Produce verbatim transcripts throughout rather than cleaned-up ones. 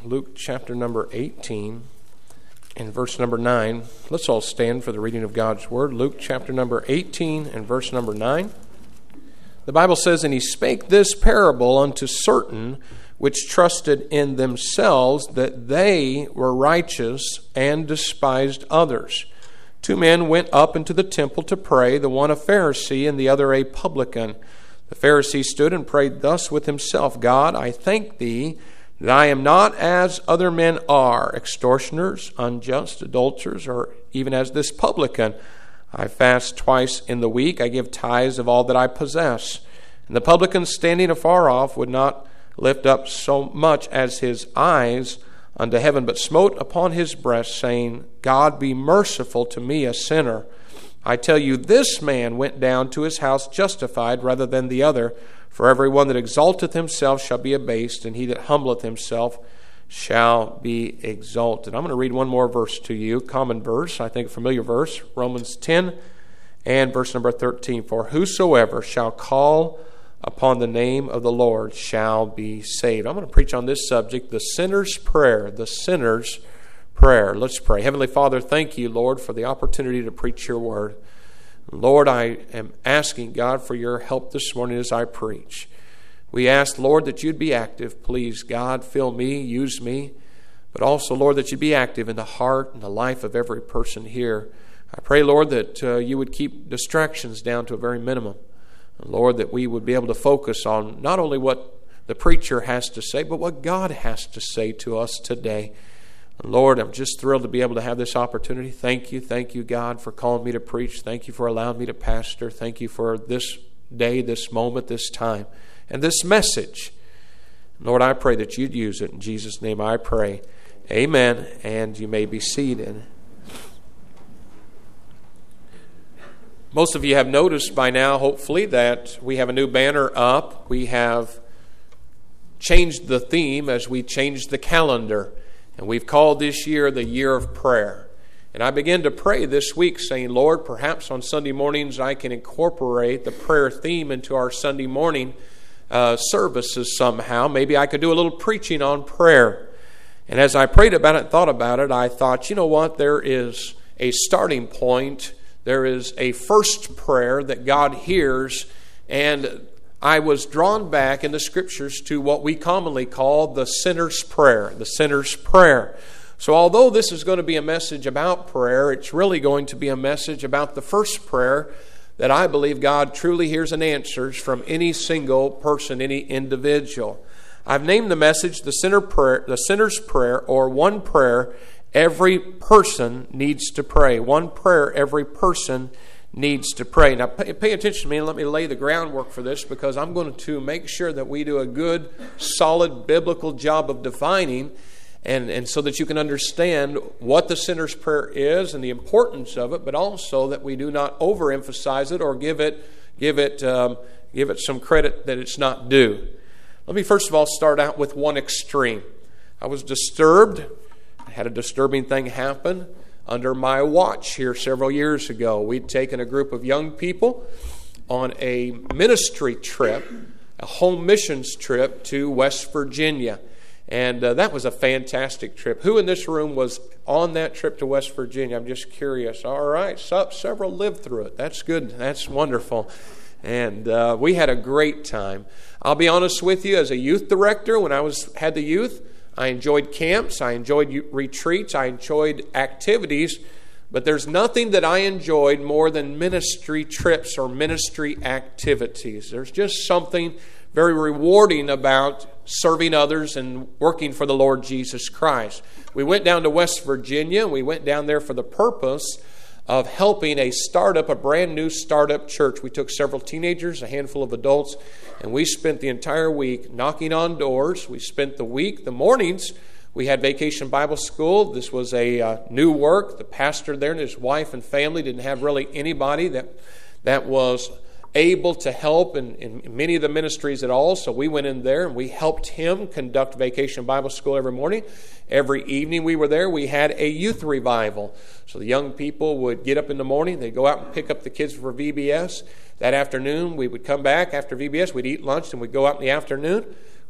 Luke chapter number eighteen and verse number nine. Let's all stand for the reading of God's Word. Luke chapter number eighteen and verse number nine. The Bible says, "And he spake this parable unto certain which trusted in themselves that they were righteous and despised others. Two men went up into the temple to pray, the one a Pharisee and the other a publican. The Pharisee stood and prayed thus with himself, God, I thank thee that I am not as other men are, extortioners, unjust, adulterers, or even as this publican. I fast twice in the week, I give tithes of all that I possess. And the publican, standing afar off, would not lift up so much as his eyes unto heaven, but smote upon his breast, saying, God, be merciful to me, a sinner. I tell you, this man went down to his house justified rather than the other. For every one that exalteth himself shall be abased, and he that humbleth himself shall be exalted." I'm going to read one more verse to you, common verse, I think a familiar verse, Romans ten and verse number thirteen. "For whosoever shall call upon the name of the Lord shall be saved." I'm going to preach on this subject, the sinner's prayer, the sinner's prayer. Let's pray. Heavenly Father, thank you, Lord, for the opportunity to preach your word. Lord, I am asking, God, for your help this morning as I preach. We ask, Lord, that you'd be active. Please, God, fill me, use me, but also, Lord, that you'd be active in the heart and the life of every person here. I pray, Lord, that uh, you would keep distractions down to a very minimum. And Lord, that we would be able to focus on not only what the preacher has to say, but what God has to say to us today. And Lord, I'm just thrilled to be able to have this opportunity. Thank you, thank you, God, for calling me to preach. Thank you for allowing me to pastor. Thank you for this day, this moment, this time, and this message. Lord, I pray that you'd use it. In Jesus' name I pray. Amen. And you may be seated. Most of you have noticed by now, hopefully, that we have a new banner up. We have changed the theme as we changed the calendar. And we've called this year the Year of Prayer. And I began to pray this week saying, Lord, perhaps on Sunday mornings I can incorporate the prayer theme into our Sunday morning uh, services somehow. Maybe I could do a little preaching on prayer. And as I prayed about it and thought about it, I thought, you know what, there is a starting point. There is a first prayer that God hears, and I was drawn back in the Scriptures to what we commonly call the sinner's prayer, the sinner's prayer. So although this is going to be a message about prayer, it's really going to be a message about the first prayer that I believe God truly hears and answers from any single person, any individual. I've named the message the sinner prayer, the sinner's prayer, or one prayer every person needs to pray. One prayer every person needs to pray. Now pay, pay attention to me and let me lay the groundwork for this, because I'm going to make sure that we do a good, solid, biblical job of defining and, and so that you can understand what the sinner's prayer is and the importance of it, but also that we do not overemphasize it or give it give it um, give it some credit that it's not due. Let me first of all start out with one extreme. I was disturbed. I had a disturbing thing happen under my watch here several years ago. We'd taken a group of young people on a ministry trip, a home missions trip to West Virginia. And uh, that was a fantastic trip. Who in this room was on that trip to West Virginia? I'm just curious. All right, so, several lived through it. That's good. That's wonderful. And uh, we had a great time. I'll be honest with you, as a youth director, when I was had the youth, I enjoyed camps, I enjoyed retreats, I enjoyed activities, but there's nothing that I enjoyed more than ministry trips or ministry activities. There's just something very rewarding about serving others and working for the Lord Jesus Christ. We went down to West Virginia, and we went down there for the purpose of helping a startup, a brand new startup church. We took several teenagers, a handful of adults, and we spent the entire week knocking on doors. We spent the week, the mornings, we had Vacation Bible School. This was a uh, new work. The pastor there and his wife and family didn't have really anybody that that was able to help in, in many of the ministries at all. So we went in there and we helped him conduct Vacation Bible School every morning. Every evening we were there, we had a youth revival. So the young people would get up in the morning, they'd go out and pick up the kids for V B S. That afternoon, we would come back after V B S, we'd eat lunch, and we'd go out in the afternoon.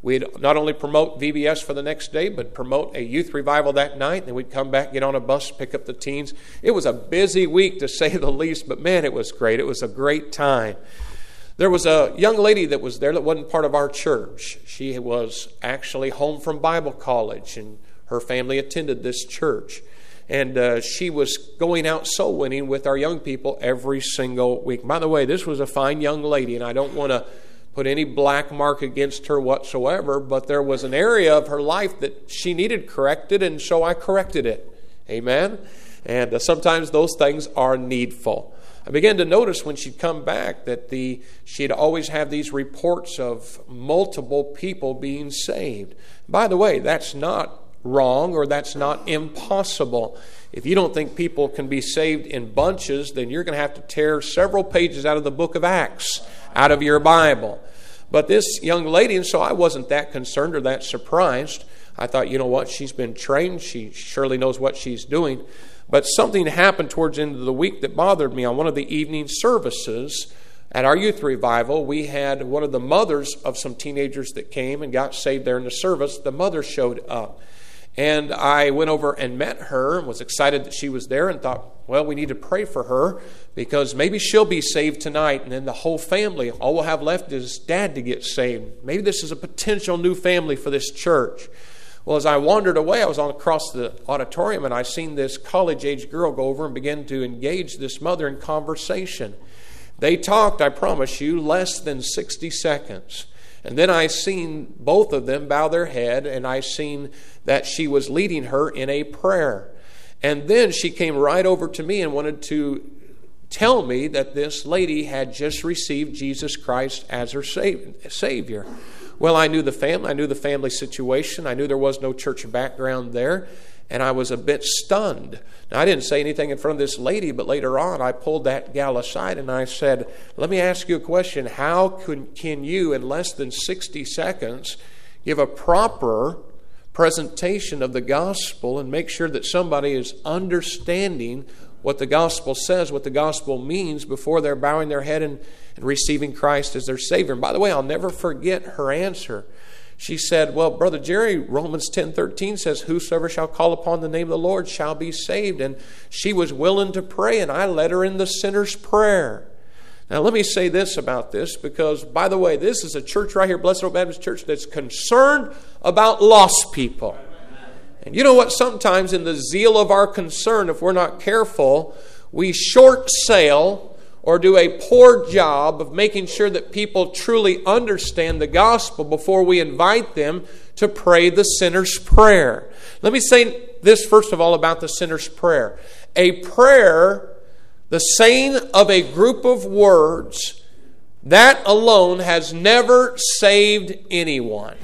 We'd not only promote V B S for the next day, but promote a youth revival that night. And then we'd come back, get on a bus, pick up the teens. It was a busy week, to say the least, but man, it was great. It was a great time. There was a young lady that was there that wasn't part of our church. She was actually home from Bible college, and her family attended this church. And uh, she was going out soul winning with our young people every single week. By the way, this was a fine young lady, and I don't want to put any black mark against her whatsoever, but there was an area of her life that she needed corrected, and so I corrected it. Amen? And uh, sometimes those things are needful. I began to notice when she'd come back that the she'd always have these reports of multiple people being saved. By the way, that's not wrong, or that's not impossible. If you don't think people can be saved in bunches, then you're going to have to tear several pages out of the book of Acts out of your Bible. But this young lady, and so I wasn't that concerned or that surprised. I thought, you know what, she's been trained. She surely knows what she's doing. But something happened towards the end of the week that bothered me. On one of the evening services at our youth revival, we had one of the mothers of some teenagers that came and got saved there in the service. The mother showed up. And I went over and met her and was excited that she was there and thought, well, we need to pray for her because maybe she'll be saved tonight. And then the whole family, all we'll have left is Dad to get saved. Maybe this is a potential new family for this church. Well, as I wandered away, I was on across the auditorium, and I seen this college-age girl go over and begin to engage this mother in conversation. They talked, I promise you, less than sixty seconds. And then I seen both of them bow their head, and I seen that she was leading her in a prayer. And then she came right over to me and wanted to tell me that this lady had just received Jesus Christ as her Savior. Well, I knew the family. I knew the family situation. I knew there was no church background there. And I was a bit stunned. Now, I didn't say anything in front of this lady, but later on I pulled that gal aside and I said, let me ask you a question. How can, can you, in less than sixty seconds, give a proper presentation of the gospel and make sure that somebody is understanding what the gospel says, what the gospel means before they're bowing their head and, and receiving Christ as their Savior? And by the way, I'll never forget her answer. She said, well, Brother Jerry, Romans ten thirteen says, whosoever shall call upon the name of the Lord shall be saved. And she was willing to pray, and I led her in the sinner's prayer. Now, let me say this about this, because, by the way, this is a church right here, Blessed Hope Baptist Church, that's concerned about lost people. And you know what? Sometimes in the zeal of our concern, if we're not careful, we short sale or do a poor job of making sure that people truly understand the gospel before we invite them to pray the sinner's prayer. Let me say this first of all about the sinner's prayer. A prayer, the saying of a group of words, that alone has never saved anyone.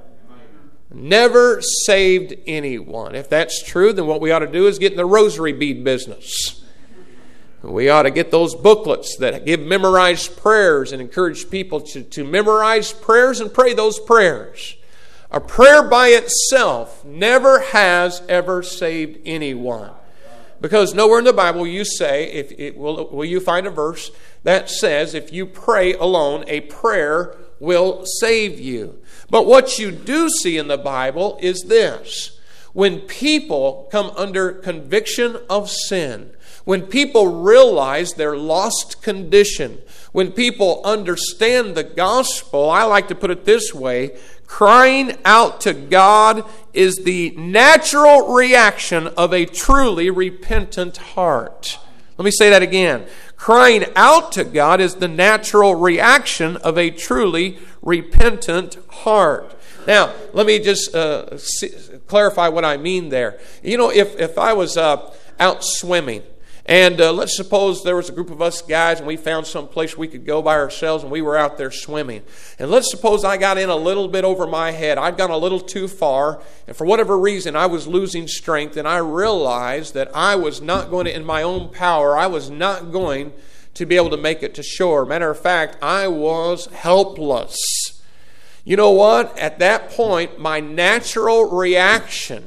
Never saved anyone. If that's true, then what we ought to do is get in the rosary bead business. We ought to get those booklets that give memorized prayers and encourage people to, to memorize prayers and pray those prayers. A prayer by itself never has ever saved anyone. Because nowhere in the Bible will you say, if it, will, will you find a verse that says if you pray alone, a prayer will save you. But what you do see in the Bible is this. When people come under conviction of sin, when people realize their lost condition, when people understand the gospel, I like to put it this way, crying out to God is the natural reaction of a truly repentant heart. Let me say that again. Crying out to God is the natural reaction of a truly repentant heart. Now, let me just uh, see, clarify what I mean there. You know, if, if I was uh, out swimming, and uh, let's suppose there was a group of us guys and we found some place we could go by ourselves and we were out there swimming. And let's suppose I got in a little bit over my head. I'd gone a little too far, and for whatever reason I was losing strength, and I realized that I was not going to, in my own power, I was not going to be able to make it to shore. Matter of fact, I was helpless. You know what? At that point, my natural reaction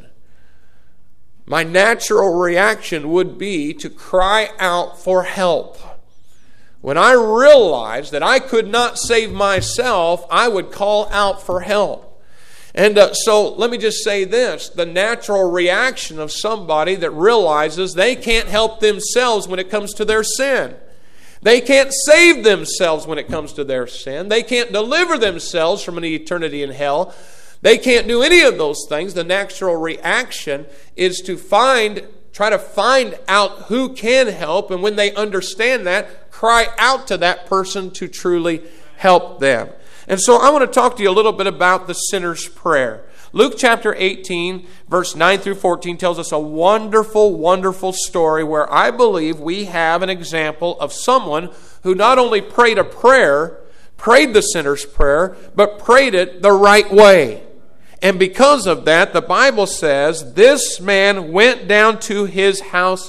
My natural reaction would be to cry out for help. When I realized that I could not save myself, I would call out for help. And uh, so let me just say this. The natural reaction of somebody that realizes they can't help themselves when it comes to their sin. They can't save themselves when it comes to their sin. They can't deliver themselves from an eternity in hell. They can't do any of those things. The natural reaction is to find, try to find out who can help. And when they understand that, cry out to that person to truly help them. And so I want to talk to you a little bit about the sinner's prayer. Luke chapter eighteen, verse nine through fourteen tells us a wonderful, wonderful story where I believe we have an example of someone who not only prayed a prayer, prayed the sinner's prayer, but prayed it the right way. And because of that, the Bible says this man went down to his house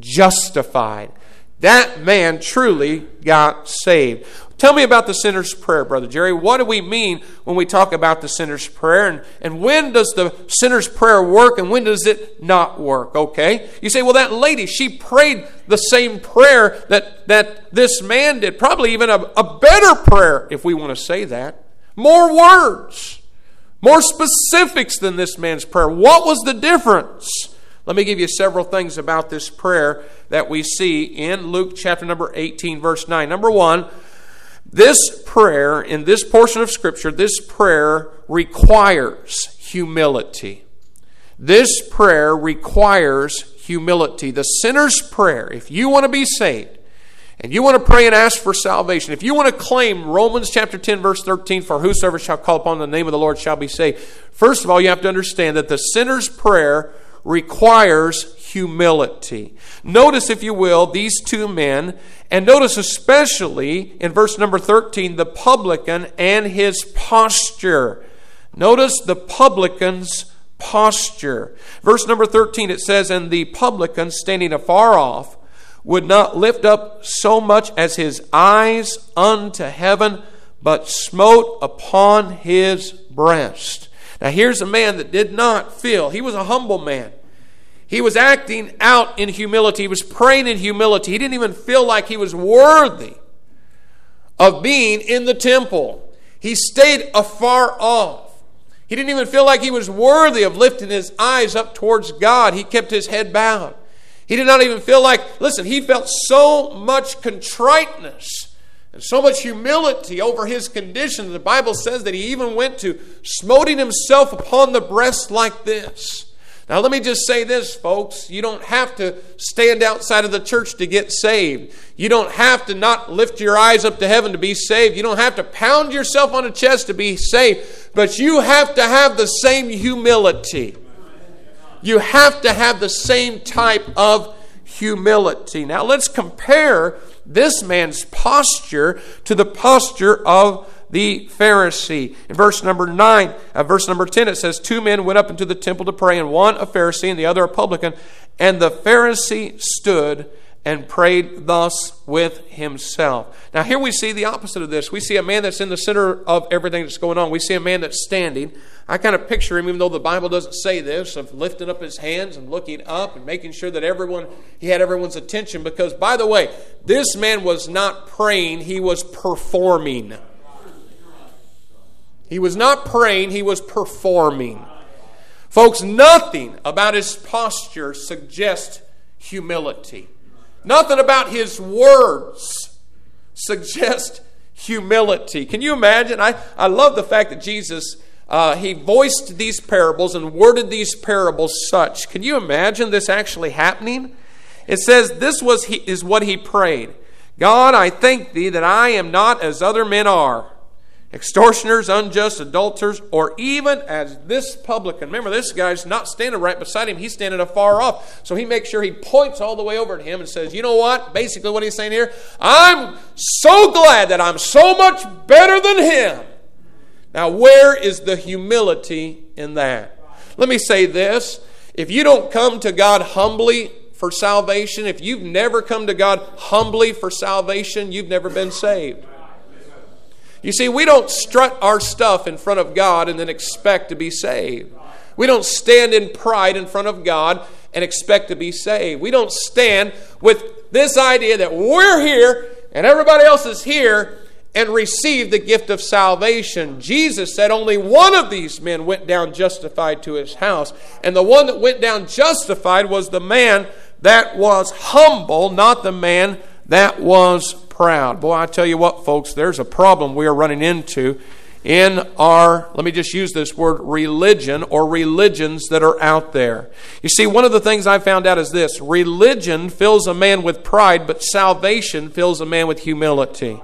justified. That man truly got saved. Tell me about the sinner's prayer, Brother Jerry. What do we mean when we talk about the sinner's prayer? And, and when does the sinner's prayer work and when does it not work? Okay? You say, well, that lady, she prayed the same prayer that, that this man did. Probably even a, a better prayer, if we want to say that. More words. More specifics than this man's prayer. What was the difference? Let me give you several things about this prayer that we see in Luke chapter number eighteen, verse nine. Number one, this prayer, in this portion of Scripture, this prayer requires humility. This prayer requires humility. The sinner's prayer, if you want to be saved, and you want to pray and ask for salvation, if you want to claim Romans chapter ten, verse thirteen, for whosoever shall call upon the name of the Lord shall be saved, first of all, you have to understand that the sinner's prayer requires humility. Notice, if you will, these two men, and notice especially in verse number thirteen, the publican and his posture. Notice the publican's posture. Verse number thirteen, it says, and the publican, standing afar off, would not lift up so much as his eyes unto heaven, but smote upon his breast. Now here's a man that did not feel, he was a humble man. He was acting out in humility. He was praying in humility. He didn't even feel like he was worthy of being in the temple. He stayed afar off. He didn't even feel like he was worthy of lifting his eyes up towards God. He kept his head bowed. He did not even feel like, listen, he felt so much contriteness and so much humility over his condition. The Bible says that he even went to smoting himself upon the breast like this. Now let me just say this, folks. You don't have to stand outside of the church to get saved. You don't have to not lift your eyes up to heaven to be saved. You don't have to pound yourself on the chest to be saved. But you have to have the same humility. You have to have the same type of humility. Now let's compare this man's posture to the posture of the Pharisee. In verse number nine, uh, verse number ten, it says, two men went up into the temple to pray, and one a Pharisee and the other a publican. And the Pharisee stood and prayed thus with himself. Now here we see the opposite of this. We see a man that's in the center of everything that's going on. We see a man that's standing. I kind of picture him, even though the Bible doesn't say this, of lifting up his hands and looking up and making sure that everyone, he had everyone's attention. Because, by the way, this man was not praying, he was performing. He was not praying, he was performing. Folks, nothing about his posture suggests humility. Nothing about his words suggests humility. Can you imagine? I, I love the fact that Jesus, uh, he voiced these parables and worded these parables such. Can you imagine this actually happening? It says this was he, is what he prayed. God, I thank thee that I am not as other men are, extortioners, unjust, adulterers, or even as this publican. Remember, this guy's not standing right beside him. He's standing afar off. So he makes sure he points all the way over to him and says, you know what? Basically what he's saying here, I'm so glad that I'm so much better than him. Now, where is the humility in that? Let me say this. If you don't come to God humbly for salvation, if you've never come to God humbly for salvation, you've never been saved. You see, we don't strut our stuff in front of God and then expect to be saved. We don't stand in pride in front of God and expect to be saved. We don't stand with this idea that we're here and everybody else is here and received the gift of salvation. Jesus said only one of these men went down justified to his house. And the one that went down justified was the man that was humble, not the man that was proud. Boy, I tell you what, folks, there's a problem we are running into in our, let me just use this word, religion or religions that are out there. You see, one of the things I found out is this: religion fills a man with pride, but salvation fills a man with humility.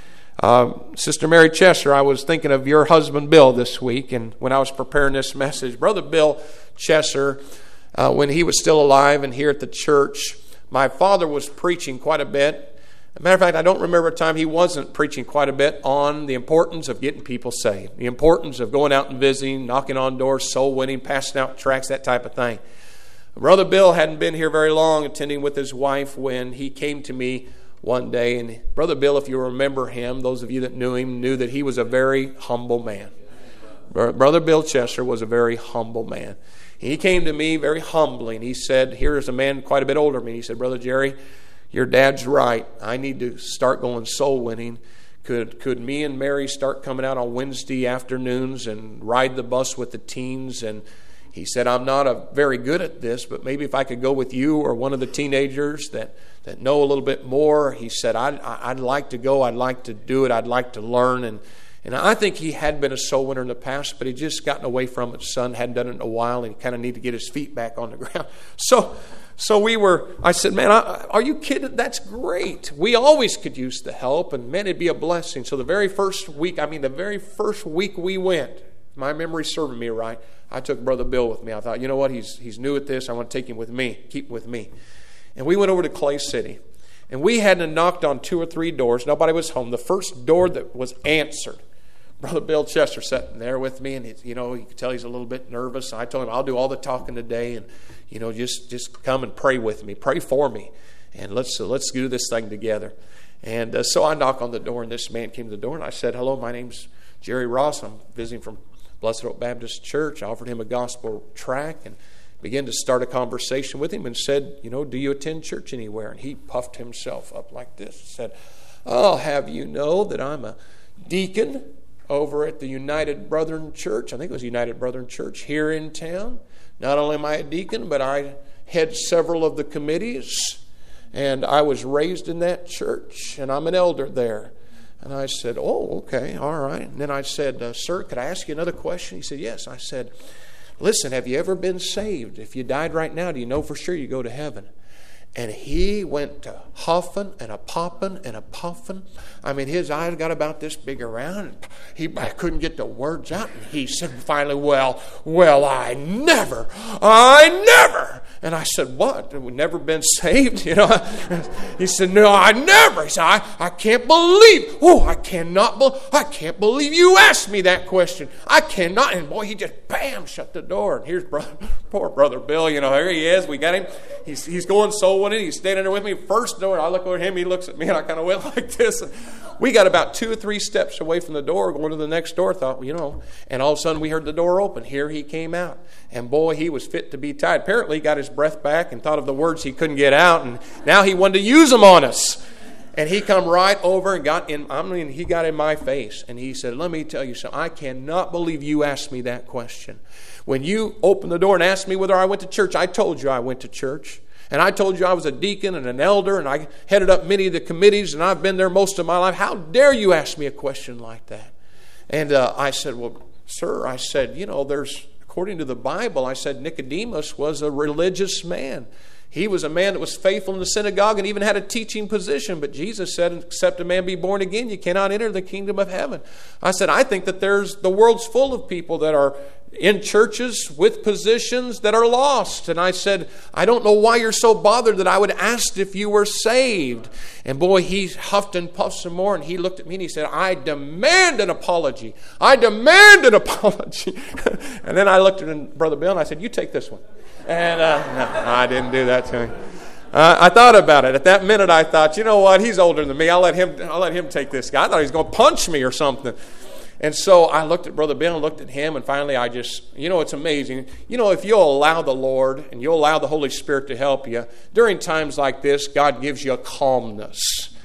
Uh, Sister Mary Chester, I was thinking of your husband Bill this week, and when I was preparing this message, Brother Bill Chester, uh, when he was still alive and here at the church, my father was preaching quite a bit. As a matter of fact, I don't remember a time he wasn't preaching quite a bit on the importance of getting people saved, the importance of going out and visiting, knocking on doors, soul winning, passing out tracts, that type of thing. Brother Bill hadn't been here very long, attending with his wife, when he came to me one day. And Brother Bill, if you remember him, those of you that knew him knew that he was a very humble man. Brother Bill Chester was a very humble man. He came to me very humbly, and he said, here is a man quite a bit older than me. He said, Brother Jerry, your dad's right. I need to start going soul winning. Could could me and Mary start coming out on Wednesday afternoons and ride the bus with the teens? And he said, I'm not a, very good at this, but maybe if I could go with you or one of the teenagers that, that know a little bit more. He said, I'd, I'd like to go. I'd like to do it. I'd like to learn. And, and I think he had been a soul winner in the past, but he'd just gotten away from it. His son hadn't done it in a while, and he kind of needed to get his feet back on the ground. So... So we were, I said, man, I, are you kidding? That's great. We always could use the help, and man, it'd be a blessing. So the very first week, I mean, the very first week we went, my memory's serving me right, I took Brother Bill with me. I thought, you know what, he's he's new at this. I want to take him with me, keep him with me. And we went over to Clay City, and we hadn't knocked on two or three doors. Nobody was home. The first door that was answered, Brother Bill Chester sitting there with me, and he, you know, you could tell he's a little bit nervous. I told him, I'll do all the talking today, and you know, just just come and pray with me, pray for me, and let's uh, let's do this thing together. And uh, so I knock on the door, and this man came to the door, and I said, hello, my name's Jerry Ross. I'm visiting from Blessed Hope Baptist Church. I offered him a gospel tract and began to start a conversation with him and said, you know, do you attend church anywhere? And he puffed himself up like this and said, I'll have you know that I'm a deacon over at the United Brethren Church. I think it was United Brethren Church here in town. Not only am I a deacon, but I head several of the committees, and I was raised in that church, and I'm an elder there. And I said, oh, okay, all right. And then I said, uh, sir, could I ask you another question? He said, yes. I said, listen, have you ever been saved? If you died right now, do you know for sure you go to heaven? And he went to huffing and a popping and a puffing. I mean, his eyes got about this big around. He, I couldn't get the words out. And he said finally, well, well, I never, I never. And I said, what? We've never been saved? You know? He said, no, I never. He said, I, I can't believe, oh, I cannot, be, I can't believe you asked me that question. I cannot. And boy, he just, bam, shut the door. And here's brother, poor Brother Bill. You know, here he is. We got him. He's, he's going soul winning. He's standing there with me. First door, I look over at him. He looks at me, and I kind of went like this. And we got about two or three steps away from the door, going to the next door. Thought, you know, and all of a sudden we heard the door open. Here he came out, and boy, he was fit to be tied. Apparently, he got his breath back and thought of the words he couldn't get out, and now he wanted to use them on us. And he come right over and got in. I mean, he got in my face, and he said, "Let me tell you something. I cannot believe you asked me that question. When you opened the door and asked me whether I went to church, I told you I went to church." And I told you I was a deacon and an elder, and I headed up many of the committees, and I've been there most of my life. How dare you ask me a question like that? And uh, I said, well, sir, I said, you know, there's, according to the Bible, I said Nicodemus was a religious man. He was a man that was faithful in the synagogue and even had a teaching position. But Jesus said, except a man be born again, you cannot enter the kingdom of heaven. I said, I think that there's the world's full of people that are in churches with positions that are lost. And I said, I don't know why you're so bothered that I would ask if you were saved. And boy, he huffed and puffed some more, and he looked at me and he said, I demand an apology. I demand an apology. And then I looked at Brother Bill and I said, you take this one. And uh, no, I didn't do that to him. Uh, I thought about it. At that minute, I thought, you know what? He's older than me. I'll let him. I'll let him take this guy. I thought he was going to punch me or something. And so I looked at Brother Bill and looked at him, and finally I just, you know, it's amazing. You know, if you'll allow the Lord and you'll allow the Holy Spirit to help you, during times like this, God gives you a calmness.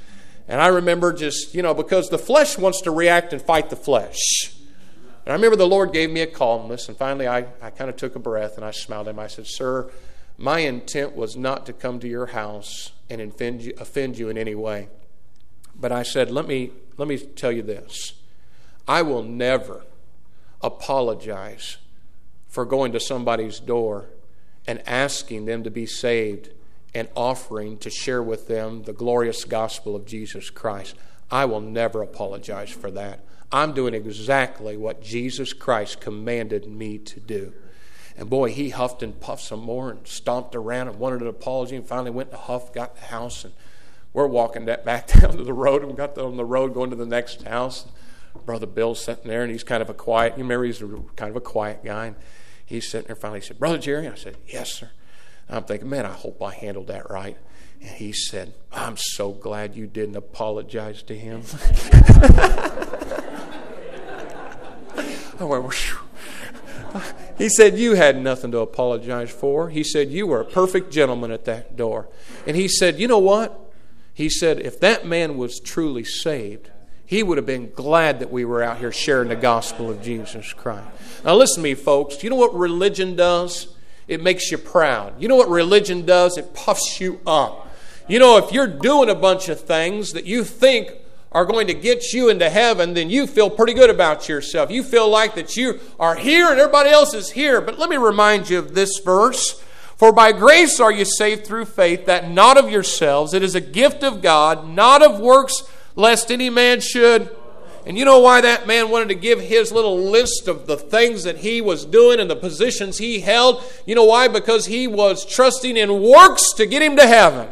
And I remember just, you know, because the flesh wants to react and fight the flesh. And I remember the Lord gave me a calmness, and finally I, I kind of took a breath and I smiled at him. I said, "Sir, my intent was not to come to your house and offend you, offend you in any way. But I said, let me, let me tell you this. I will never apologize for going to somebody's door and asking them to be saved and offering to share with them the glorious gospel of Jesus Christ. I will never apologize for that. I'm doing exactly what Jesus Christ commanded me to do." And boy, he huffed and puffed some more and stomped around and wanted an apology, and finally went to huff, got the house, and we're walking that back down to the road, and we got on the road going to the next house. Brother Bill's sitting there, and he's kind of a quiet, you remember he's a, kind of a quiet guy, and he's sitting there. Finally he said, "Brother Jerry?" I said, "Yes, sir." And I'm thinking, man, I hope I handled that right. And he said, "I'm so glad you didn't apologize to him." I went, whew. He said, "You had nothing to apologize for." He said, "You were a perfect gentleman at that door." And he said, "You know what?" He said, "If that man was truly saved, he would have been glad that we were out here sharing the gospel of Jesus Christ." Now listen to me, folks. You know what religion does? It makes you proud. You know what religion does? It puffs you up. You know, if you're doing a bunch of things that you think are going to get you into heaven, then you feel pretty good about yourself. You feel like that you are here and everybody else is here. But let me remind you of this verse. "For by grace are you saved through faith, that not of yourselves. It is a gift of God, not of works, lest any man should." And you know why that man wanted to give his little list of the things that he was doing and the positions he held? You know why? Because he was trusting in works to get him to heaven.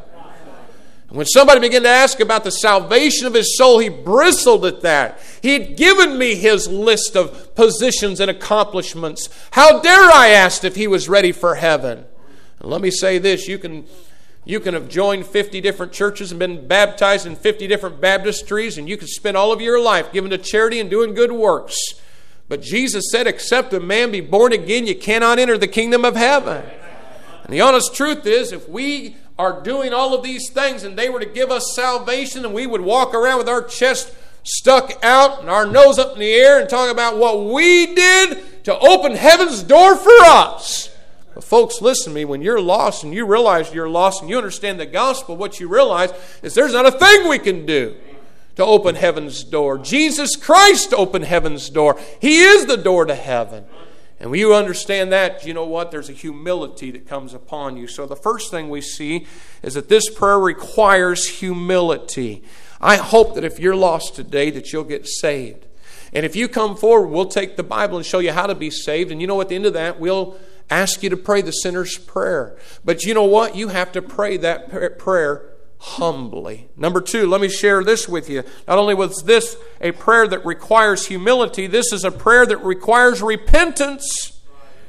And when somebody began to ask about the salvation of his soul, he bristled at that. He had given me his list of positions and accomplishments. How dare I ask if he was ready for heaven? And let me say this, you can, you can have joined fifty different churches and been baptized in fifty different baptistries, and you can spend all of your life giving to charity and doing good works. But Jesus said, except a man be born again, you cannot enter the kingdom of heaven. And the honest truth is, if we are doing all of these things and they were to give us salvation and we would walk around with our chest stuck out and our nose up in the air and talk about what we did to open heaven's door for us. But folks, listen to me. When you're lost and you realize you're lost and you understand the gospel, what you realize is there's not a thing we can do to open heaven's door. Jesus Christ opened heaven's door. He is the door to heaven. And when you understand that, you know what? There's a humility that comes upon you. So the first thing we see is that this prayer requires humility. I hope that if you're lost today, that you'll get saved. And if you come forward, we'll take the Bible and show you how to be saved. And you know, at the end of that, we'll ask you to pray the sinner's prayer. But you know what? You have to pray that prayer humbly. Number two, let me share this with you. Not only was this a prayer that requires humility, this is a prayer that requires repentance.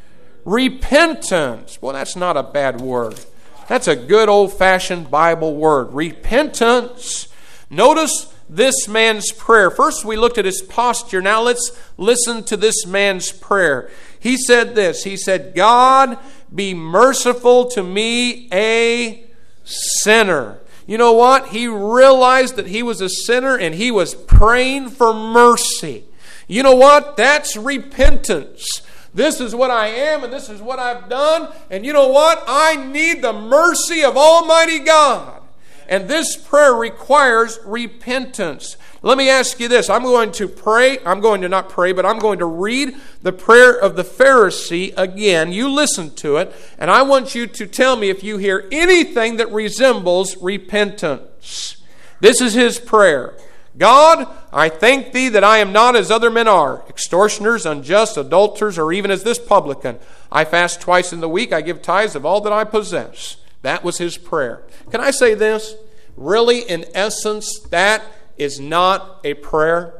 Repentance. Well, that's not a bad word. That's a good old-fashioned Bible word. Repentance. Notice this man's prayer. First, we looked at his posture. Now let's listen to this man's prayer. He said this. He said, "God, be merciful to me, a sinner." You know what? He realized that he was a sinner and he was praying for mercy. You know what? That's repentance. This is what I am and this is what I've done. And you know what? I need the mercy of Almighty God. And this prayer requires repentance. Let me ask you this. I'm going to pray. I'm going to not pray, but I'm going to read the prayer of the Pharisee again. You listen to it, and I want you to tell me if you hear anything that resembles repentance. This is his prayer. "God, I thank thee that I am not as other men are, extortioners, unjust, adulterers, or even as this publican. I fast twice in the week. I give tithes of all that I possess." That was his prayer. Can I say this? Really, in essence, that is not a prayer.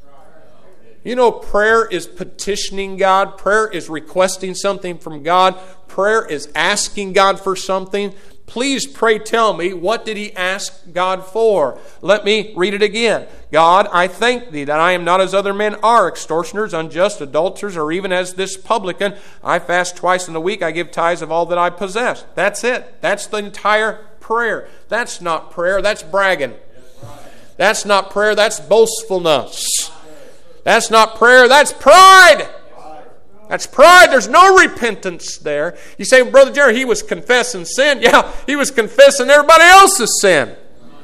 You know, prayer is petitioning God. Prayer is requesting something from God. Prayer is asking God for something. Please pray tell me, what did he ask God for? Let me read it again. "God, I thank thee that I am not as other men are, extortioners, unjust, adulterers, or even as this publican. I fast twice in the week. I give tithes of all that I possess." That's it. That's the entire prayer. That's not prayer. That's bragging. That's not prayer, that's boastfulness. That's not prayer, that's pride. That's pride. There's no repentance there. You say, Brother Jerry, he was confessing sin. Yeah, he was confessing everybody else's sin.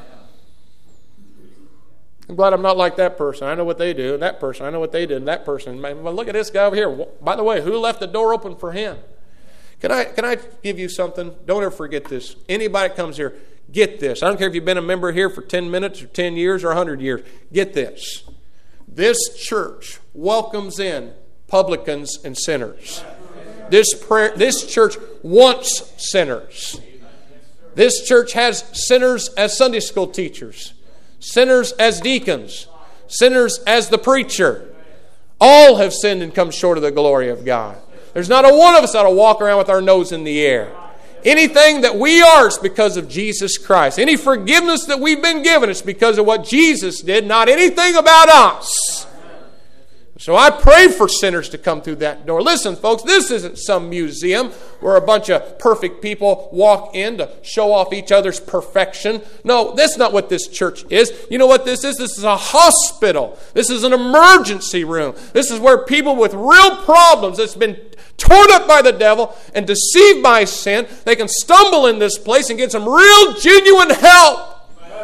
I'm glad I'm not like that person. I know what they do, and that person, I know what they did, and that person. Well, look at this guy over here. By the way, who left the door open for him? Can I, can I give you something? Don't ever forget this. Anybody that comes here, get this. I don't care if you've been a member here for ten minutes or ten years or one hundred years. Get this. This church welcomes in publicans and sinners. This prayer, this church wants sinners. This church has sinners as Sunday school teachers, sinners as deacons, sinners as the preacher. All have sinned and come short of the glory of God. There's not a one of us that will walk around with our nose in the air. Anything that we are is because of Jesus Christ. Any forgiveness that we've been given is because of what Jesus did, not anything about us. So I pray for sinners to come through that door. Listen, folks, this isn't some museum where a bunch of perfect people walk in to show off each other's perfection. No, that's not what this church is. You know what this is? This is a hospital. This is an emergency room. This is where people with real problems that's been torn up by the devil and deceived by sin, they can stumble in this place and get some real, genuine help.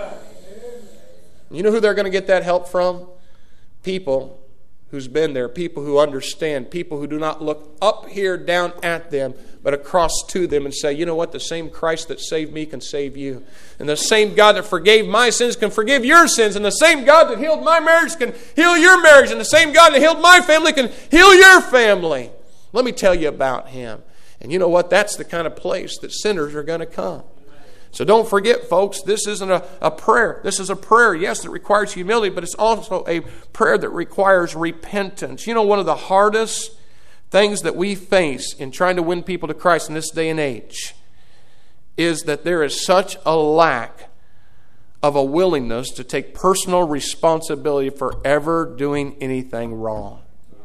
You know who they're going to get that help from? People who's been there, people who understand, people who do not look up here down at them, but across to them and say, you know what, the same Christ that saved me can save you. And the same God that forgave my sins can forgive your sins. And the same God that healed my marriage can heal your marriage. And the same God that healed my family can heal your family. Let me tell you about Him. And you know what, that's the kind of place that sinners are going to come. So don't forget, folks, this isn't a, a prayer. This is a prayer, yes, that requires humility, but it's also a prayer that requires repentance. You know, one of the hardest things that we face in trying to win people to Christ in this day and age is that there is such a lack of a willingness to take personal responsibility for ever doing anything wrong.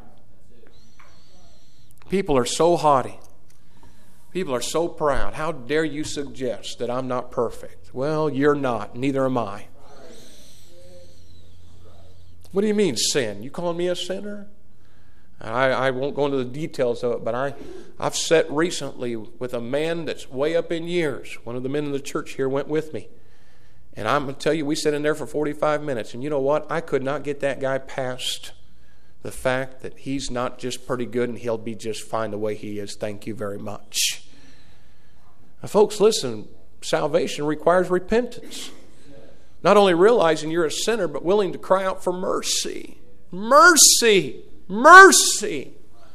People are so haughty. People are so proud. How dare you suggest that I'm not perfect? Well, you're not. Neither am I. What do you mean, sin? You calling me a sinner? I, I won't go into the details of it, but I, I've sat recently with a man that's way up in years. One of the men in the church here went with me. And I'm going to tell you, we sat in there for forty-five minutes. And you know what? I could not get that guy past the fact that he's not just pretty good and he'll be just fine the way he is. Thank you very much. Now, folks, listen, salvation requires repentance. Not only realizing you're a sinner, but willing to cry out for mercy. Mercy! Mercy!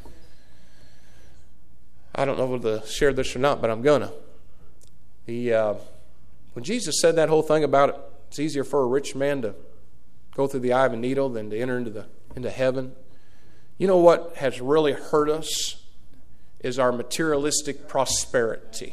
I don't know whether to share this or not, but I'm going to. The, uh, when Jesus said that whole thing about it, it's easier for a rich man to go through the eye of a needle than to enter into the into heaven. You know what has really hurt us is our materialistic prosperity.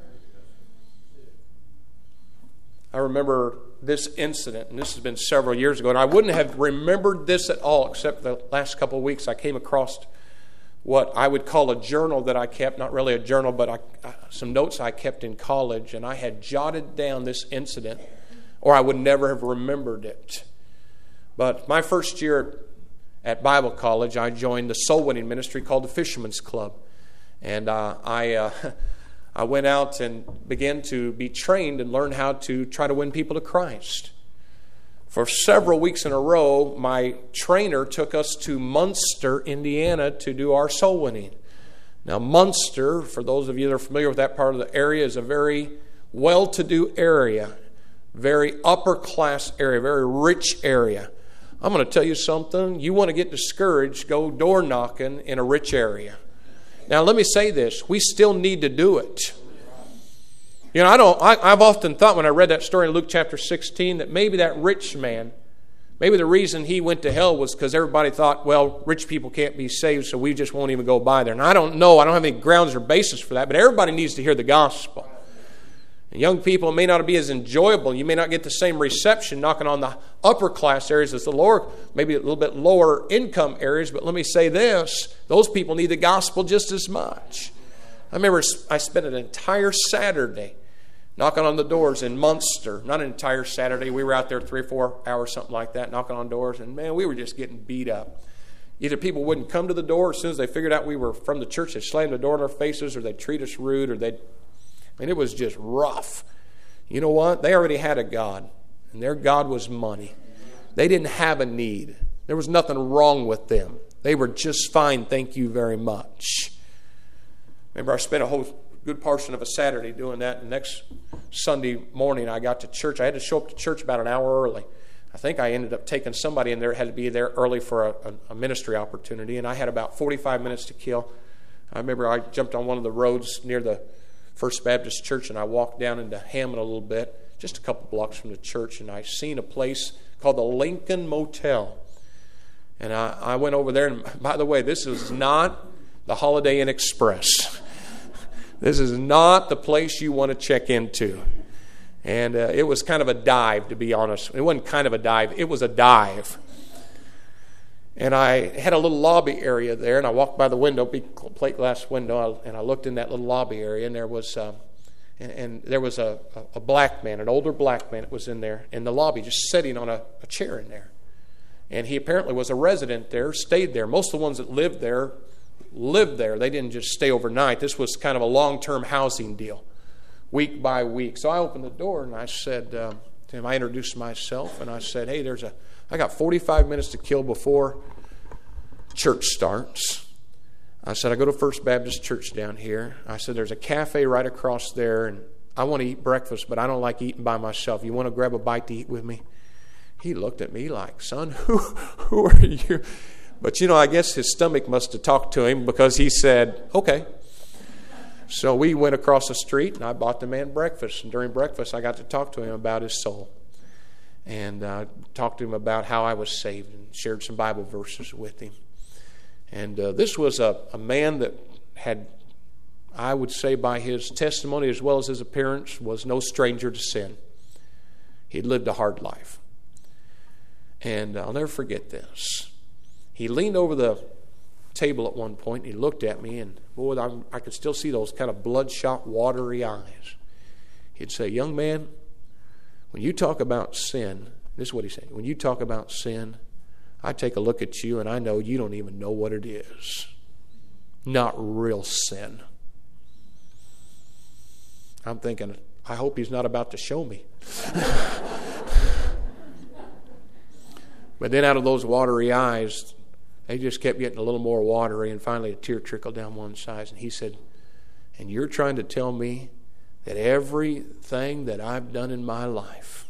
I remember this incident, and this has been several years ago, and I wouldn't have remembered this at all except the last couple of weeks I came across what I would call a journal that I kept, not really a journal, but I, some notes I kept in college, and I had jotted down this incident, or I would never have remembered it. But my first year at Bible college, I joined the soul winning ministry called the Fisherman's Club. And uh, I uh, I went out and began to be trained and learn how to try to win people to Christ. For several weeks in a row, my trainer took us to Munster, Indiana, to do our soul winning. Now, Munster, for those of you that are familiar with that part of the area, is a very well-to-do area, very upper-class area, very rich area. I'm going to tell you something. You want to get discouraged, go door knocking in a rich area. Now, let me say this. We still need to do it. You know, I don't, I, I've often thought when I read that story in Luke chapter sixteen that maybe that rich man, maybe the reason he went to hell was because everybody thought, well, rich people can't be saved, so we just won't even go by there. And I don't know. I don't have any grounds or basis for that, but everybody needs to hear the gospel. And young people, it may not be as enjoyable. You may not get the same reception knocking on the upper class areas as the lower, maybe a little bit lower income areas. But let me say this, those people need the gospel just as much. I remember I spent an entire Saturday knocking on the doors in Munster. Not an entire Saturday. We were out there three or four hours, something like that, knocking on doors. And, man, we were just getting beat up. Either people wouldn't come to the door as soon as they figured out we were from the church. They'd slam the door in our faces, or they'd treat us rude, or they'd... I mean, it was just rough. You know what? They already had a God, and their God was money. They didn't have a need. There was nothing wrong with them. They were just fine, thank you very much. Remember, I spent a whole good portion of a Saturday doing that. The next Sunday morning I got to church. I had to show up to church about an hour early. I think I ended up taking somebody in there, had to be there early for a, a ministry opportunity, and I had about forty-five minutes to kill. I remember I jumped on one of the roads near the First Baptist Church, and I walked down into Hammond a little bit, just a couple blocks from the church, and I seen a place called the Lincoln Motel. And I, I went over there, and by the way, this is not the Holiday Inn Express. This is not the place you want to check into. And uh, it was kind of a dive, to be honest. It wasn't kind of a dive. It was a dive. And I had a little lobby area there, and I walked by the window, big plate glass window, and I looked in that little lobby area, and there was, uh, and, and there was a, a black man, an older black man that was in there in the lobby, just sitting on a, a chair in there. And he apparently was a resident there, stayed there. Most of the ones that lived there lived there. They didn't just stay overnight. This was kind of a long-term housing deal, week by week. So I opened the door, and I said uh, to him, I introduced myself, and I said, hey, there's a, I got forty-five minutes to kill before church starts. I said, I go to First Baptist Church down here. I said, there's a cafe right across there, and I want to eat breakfast, but I don't like eating by myself. You want to grab a bite to eat with me? He looked at me like, son, who, who are you? But, you know, I guess his stomach must have talked to him, because he said, okay. So we went across the street, and I bought the man breakfast. And during breakfast, I got to talk to him about his soul. And uh, talked to him about how I was saved, and shared some Bible verses with him. And uh, this was a, a man that had, I would say by his testimony as well as his appearance, was no stranger to sin. He'd lived a hard life. And I'll never forget this. He leaned over the table at one point, and he looked at me, and boy, I, I could still see those kind of bloodshot, watery eyes. He'd say, young man, when you talk about sin, this is what he said, when you talk about sin, I take a look at you, and I know you don't even know what it is. Not real sin. I'm thinking, I hope he's not about to show me. But then out of those watery eyes, they just kept getting a little more watery, and finally a tear trickled down one side. And he said, and you're trying to tell me that everything that I've done in my life,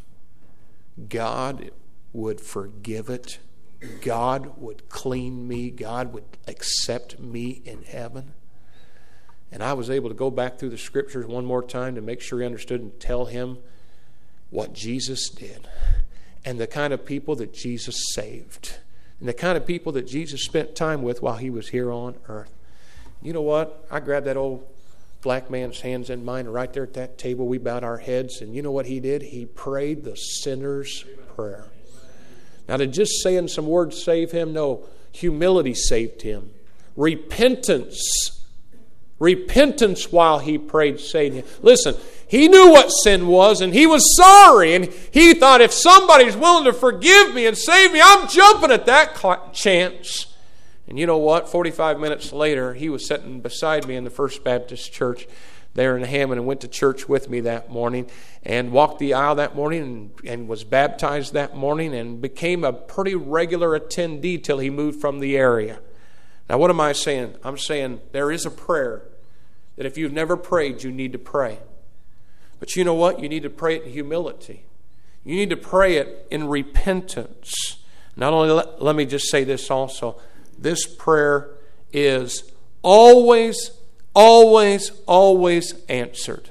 God would forgive it, God would clean me, God would accept me in heaven? And I was able to go back through the scriptures one more time to make sure he understood and tell him what Jesus did, and the kind of people that Jesus saved, and the kind of people that Jesus spent time with while he was here on earth. You know what? I grabbed that old black man's hands in mine, and right there at that table we bowed our heads, and you know what he did? He prayed the sinner's prayer. Now, did just saying some words save him? No. Humility saved him. Repentance. Repentance while he prayed saved him. Listen, he knew what sin was, and he was sorry, and he thought, if somebody's willing to forgive me and save me, I'm jumping at that chance. And you know what? forty-five minutes later, he was sitting beside me in the First Baptist Church there in Hammond, and went to church with me that morning, and walked the aisle that morning, and, and was baptized that morning, and became a pretty regular attendee till he moved from the area. Now, what am I saying? I'm saying there is a prayer that if you've never prayed, you need to pray. But you know what? You need to pray it in humility. You need to pray it in repentance. Not only, let, let me just say this also. This prayer is always, always, always answered.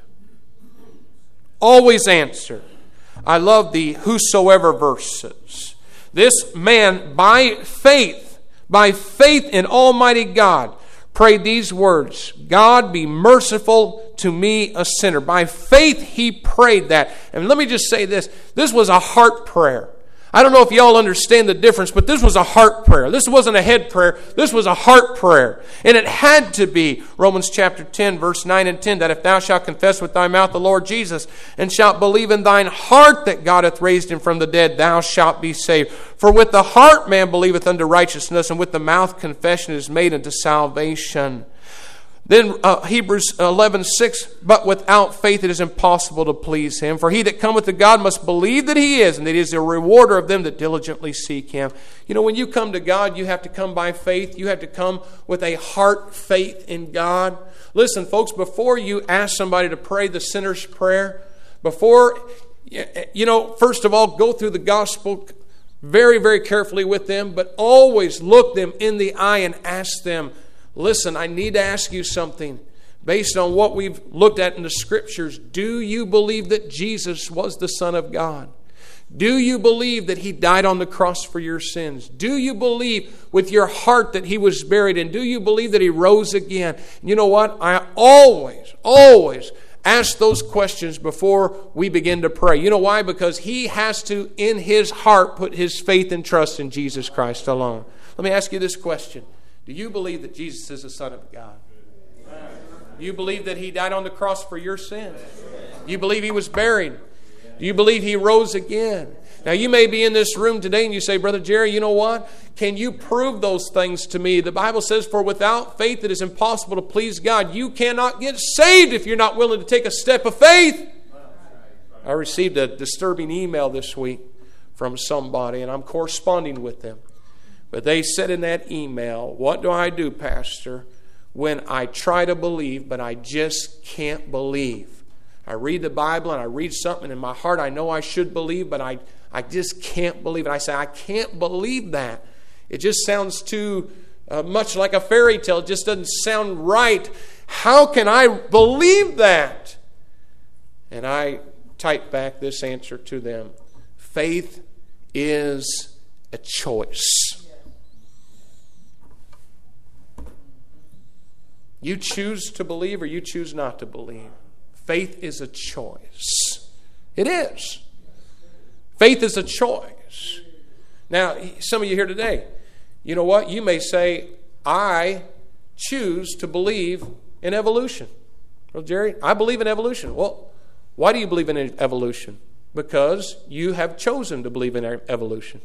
Always answered. I love the whosoever verses. This man, by faith, by faith in Almighty God, prayed these words, God be merciful to me, a sinner. By faith he prayed that. And let me just say this, this was a heart prayer. I don't know if y'all understand the difference, but this was a heart prayer. This wasn't a head prayer. This was a heart prayer. And it had to be, Romans chapter ten, verse nine and ten, that if thou shalt confess with thy mouth the Lord Jesus, and shalt believe in thine heart that God hath raised him from the dead, thou shalt be saved. For with the heart man believeth unto righteousness, and with the mouth confession is made unto salvation. Then uh, Hebrews eleven six, but without faith it is impossible to please him. For he that cometh to God must believe that he is, and that he is a rewarder of them that diligently seek him. You know, when you come to God, you have to come by faith. You have to come with a heart faith in God. Listen, folks, before you ask somebody to pray the sinner's prayer, before, you know, first of all, go through the gospel very, very carefully with them, but always look them in the eye and ask them, listen, I need to ask you something. Based on what we've looked at in the Scriptures, do you believe that Jesus was the Son of God? Do you believe that he died on the cross for your sins? Do you believe with your heart that he was buried? And do you believe that he rose again? You know what? I always, always ask those questions before we begin to pray. You know why? Because he has to, in his heart, put his faith and trust in Jesus Christ alone. Let me ask you this question. Do you believe that Jesus is the Son of God? Do you believe that he died on the cross for your sins? Do you believe he was buried? Do you believe he rose again? Now, you may be in this room today and you say, Brother Jerry, you know what? Can you prove those things to me? The Bible says, for without faith it is impossible to please God. You cannot get saved if you're not willing to take a step of faith. I received a disturbing email this week from somebody, and I'm corresponding with them. But they said in that email, what do I do, Pastor, when I try to believe, but I just can't believe? I read the Bible and I read something in my heart I know I should believe, but I, I just can't believe it. I say, I can't believe that. It just sounds too uh, much like a fairy tale. It just doesn't sound right. How can I believe that? And I type back this answer to them. Faith is a choice. You choose to believe or you choose not to believe. Faith is a choice. It is. Faith is a choice. Now, some of you here today, you know what? You may say, I choose to believe in evolution. Well, Jerry, I believe in evolution. Well, why do you believe in evolution? Because you have chosen to believe in evolution.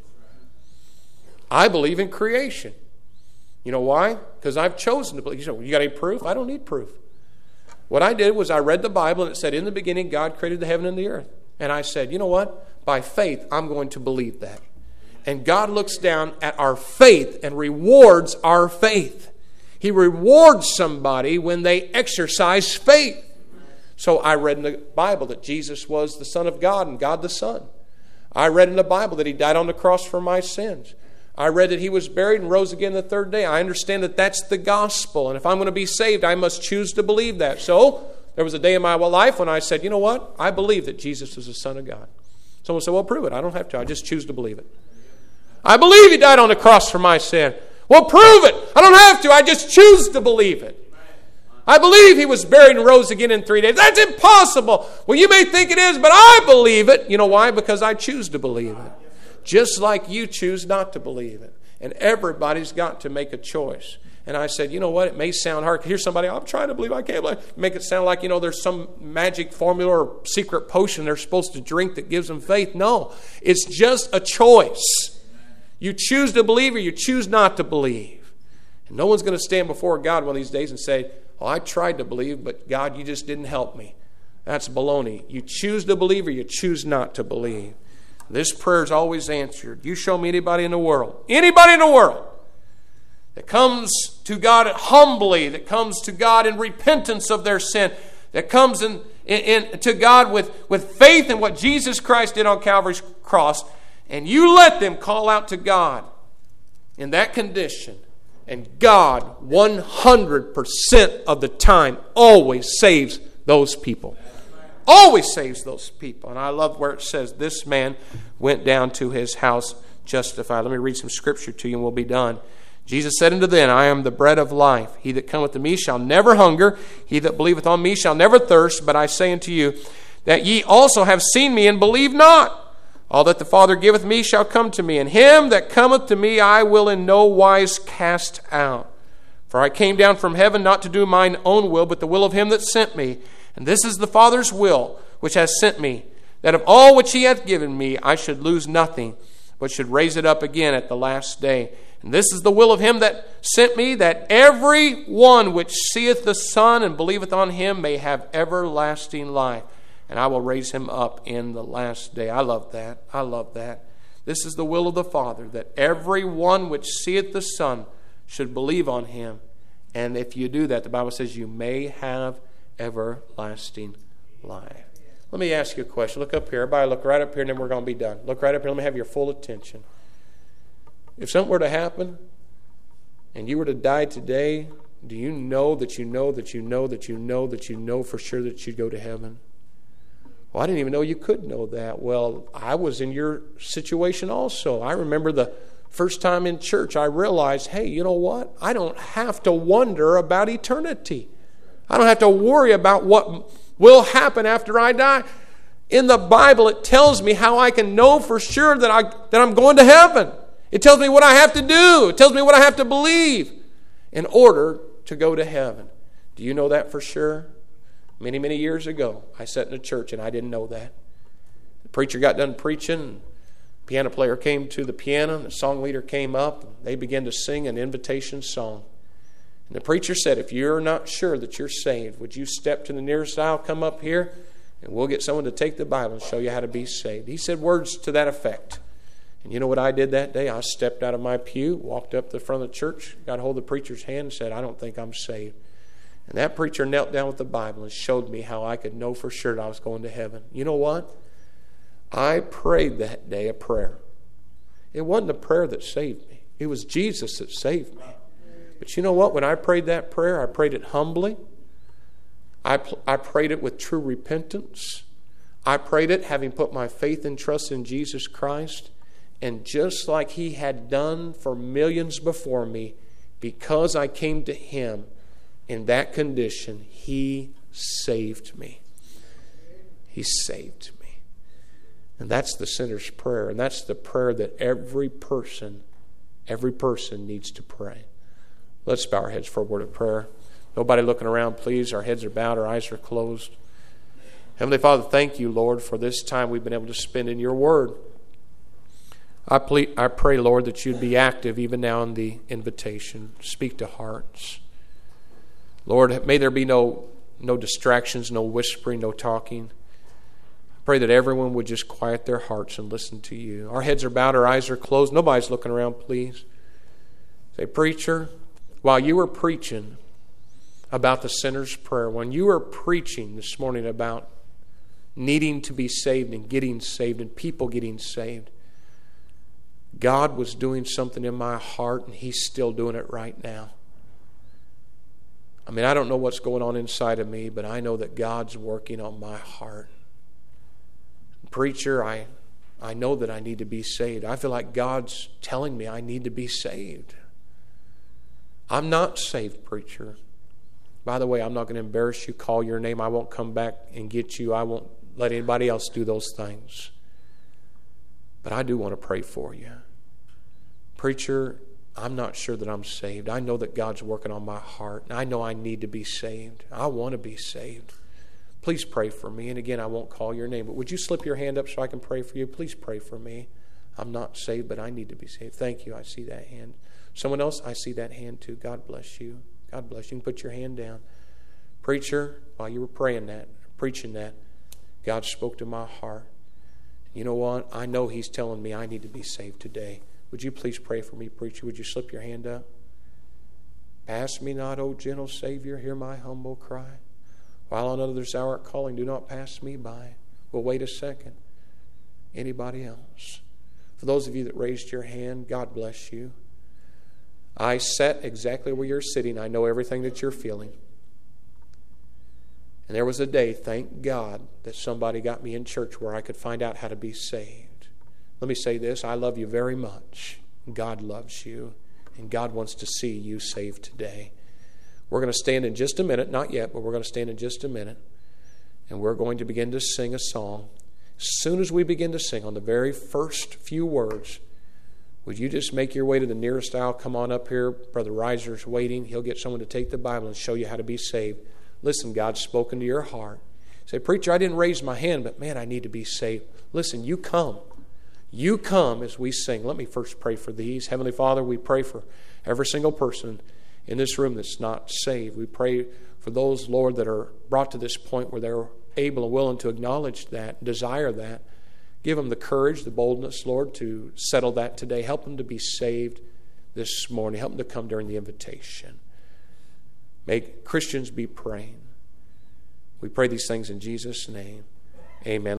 I believe in creation. You know why? Because I've chosen to believe. You say, well, you got any proof? I don't need proof. What I did was I read the Bible and it said, in the beginning, God created the heaven and the earth. And I said, you know what? By faith, I'm going to believe that. And God looks down at our faith and rewards our faith. He rewards somebody when they exercise faith. So I read in the Bible that Jesus was the Son of God and God the Son. I read in the Bible that he died on the cross for my sins. I read that he was buried and rose again the third day. I understand that that's the gospel. And if I'm going to be saved, I must choose to believe that. So there was a day in my life when I said, you know what? I believe that Jesus is the Son of God. Someone said, well, prove it. I don't have to. I just choose to believe it. I believe he died on the cross for my sin. Well, prove it. I don't have to. I just choose to believe it. I believe he was buried and rose again in three days. That's impossible. Well, you may think it is, but I believe it. You know why? Because I choose to believe it. Just like you choose not to believe it. And everybody's got to make a choice. And I said, you know what? It may sound hard. Here's somebody, I'm trying to believe, I can't believe. Make it sound like, you know, there's some magic formula or secret potion they're supposed to drink that gives them faith. No, it's just a choice. You choose to believe or you choose not to believe. And no one's going to stand before God one of these days and say, oh, I tried to believe, but God, you just didn't help me. That's baloney. You choose to believe or you choose not to believe. This prayer is always answered. You show me anybody in the world, anybody in the world that comes to God humbly, that comes to God in repentance of their sin, that comes in, in, in to God with, with faith in what Jesus Christ did on Calvary's cross, and you let them call out to God in that condition, and God one hundred percent of the time always saves those people. Always saves those people. And I love where it says, this man went down to his house justified. Let me read some scripture to you and we'll be done. Jesus said unto them, I am the bread of life. He that cometh to me shall never hunger. He that believeth on me shall never thirst. But I say unto you, that ye also have seen me and believe not. All that the Father giveth me shall come to me, and him that cometh to me I will in no wise cast out. For I came down from heaven not to do mine own will, but the will of him that sent me. And this is the Father's will, which has sent me, that of all which he hath given me I should lose nothing, but should raise it up again at the last day. And this is the will of him that sent me, that every one which seeth the Son and believeth on him may have everlasting life. And I will raise him up in the last day. I love that. I love that. This is the will of the Father, that every one which seeth the Son should believe on him. And if you do that, the Bible says you may have everlasting life. Let me ask you a question. Look up here. Everybody look right up here, and then we're going to be done. Look right up here. Let me have your full attention. If something were to happen, and you were to die today, do you know that you know that you know that you know that you know for sure that you'd go to heaven? Well, I didn't even know you could know that. Well, I was in your situation also. I remember the first time in church I realized, hey, you know what? I don't have to wonder about eternity. I don't have to worry about what will happen after I die. In the Bible, it tells me how I can know for sure that, I, that I'm going to heaven. It tells me what I have to do. It tells me what I have to believe in order to go to heaven. Do you know that for sure? Many, many years ago, I sat in a church and I didn't know that. The preacher got done preaching. The piano player came to the piano. And the song leader came up. And they began to sing an invitation song. And the preacher said, if you're not sure that you're saved, would you step to the nearest aisle, come up here, and we'll get someone to take the Bible and show you how to be saved. He said words to that effect. And you know what I did that day? I stepped out of my pew, walked up to the front of the church, got a hold of the preacher's hand and said, I don't think I'm saved. And that preacher knelt down with the Bible and showed me how I could know for sure that I was going to heaven. You know what? I prayed that day a prayer. It wasn't a prayer that saved me. It was Jesus that saved me. But you know what? When I prayed that prayer, I prayed it humbly. I, I prayed it with true repentance. I prayed it having put my faith and trust in Jesus Christ. And just like He had done for millions before me, because I came to Him in that condition, He saved me. He saved me. And that's the sinner's prayer. And that's the prayer that every person, every person needs to pray. Let's bow our heads for a word of prayer. Nobody looking around, please. Our heads are bowed, our eyes are closed. Heavenly Father, thank you, Lord, for this time we've been able to spend in your word. I, ple- I pray, Lord, that you'd be active even now in the invitation. Speak to hearts. Lord, may there be no, no distractions, no whispering, no talking. I pray that everyone would just quiet their hearts and listen to you. Our heads are bowed, our eyes are closed. Nobody's looking around, please. Say, preacher, while you were preaching about the sinner's prayer, when you were preaching this morning about needing to be saved and getting saved and people getting saved, God was doing something in my heart, and He's still doing it right now. I mean, I don't know what's going on inside of me, but I know that God's working on my heart. Preacher, I, I know that I need to be saved. I feel like God's telling me I need to be saved. I'm not saved, preacher. By the way, I'm not going to embarrass you, call your name. I won't come back and get you. I won't let anybody else do those things. But I do want to pray for you. Preacher, I'm not sure that I'm saved. I know that God's working on my heart. I know I need to be saved. I want to be saved. Please pray for me. And again, I won't call your name. But would you slip your hand up so I can pray for you? Please pray for me. I'm not saved, but I need to be saved. Thank you. I see that hand. Someone else, I see that hand too. God bless you. God bless you. You can put your hand down. Preacher, while you were praying that, preaching that, God spoke to my heart. You know what? I know He's telling me I need to be saved today. Would you please pray for me, preacher? Would you slip your hand up? Pass me not, O gentle Savior, hear my humble cry. While on others thou art calling, do not pass me by. Well, wait a second. Anybody else? For those of you that raised your hand, God bless you. I sat exactly where you're sitting. I know everything that you're feeling. And there was a day, thank God, that somebody got me in church where I could find out how to be saved. Let me say this. I love you very much. God loves you. And God wants to see you saved today. We're going to stand in just a minute. Not yet, but we're going to stand in just a minute. And we're going to begin to sing a song. As soon as we begin to sing, on the very first few words, would you just make your way to the nearest aisle? Come on up here. Brother Reiser's waiting. He'll get someone to take the Bible and show you how to be saved. Listen, God's spoken to your heart. Say, preacher, I didn't raise my hand, but man, I need to be saved. Listen, you come. You come as we sing. Let me first pray for these. Heavenly Father, we pray for every single person in this room that's not saved. We pray for those, Lord, that are brought to this point where they're able and willing to acknowledge that, desire that. Give them the courage, the boldness, Lord, to settle that today. Help them to be saved this morning. Help them to come during the invitation. May Christians be praying. We pray these things in Jesus' name. Amen.